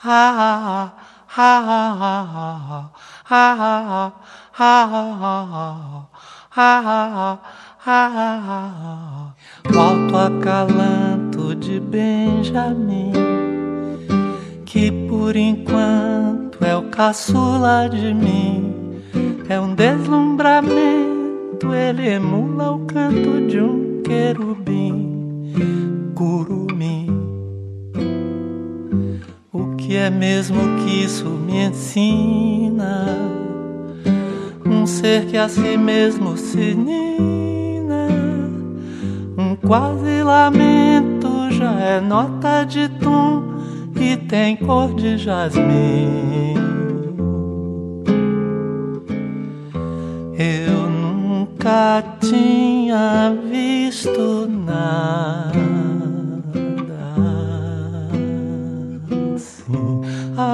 ha ha ha ha ha ha. O alto acalanto de Benjamin, que por enquanto é o caçula de mim, é um deslumbramento, ele emula o canto de um querubim, curumim. O que é mesmo que isso me ensina? Um ser que a si mesmo se nina, um quase lamento, já é nota de tom e tem cor de jasmim. Eu nunca tinha visto nada assim.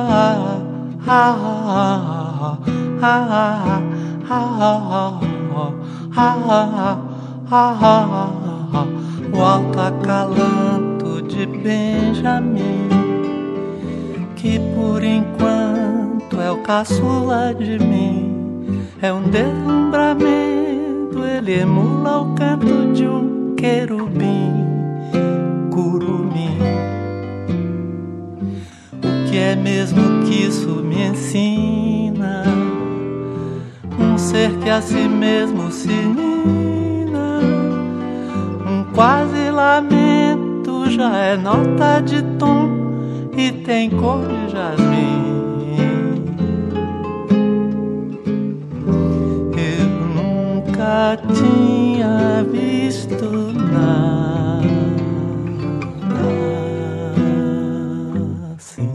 O alto acalanto de Benjamin, que por enquanto é o caçula de mim, é um deslumbramento, ele emula o canto de um querubim, curumim. O que é mesmo que isso me ensina? Um ser que a si mesmo se nina, um quase lamento, já é nota de tom e tem cor de jasmim. Eu nunca tinha visto nada assim.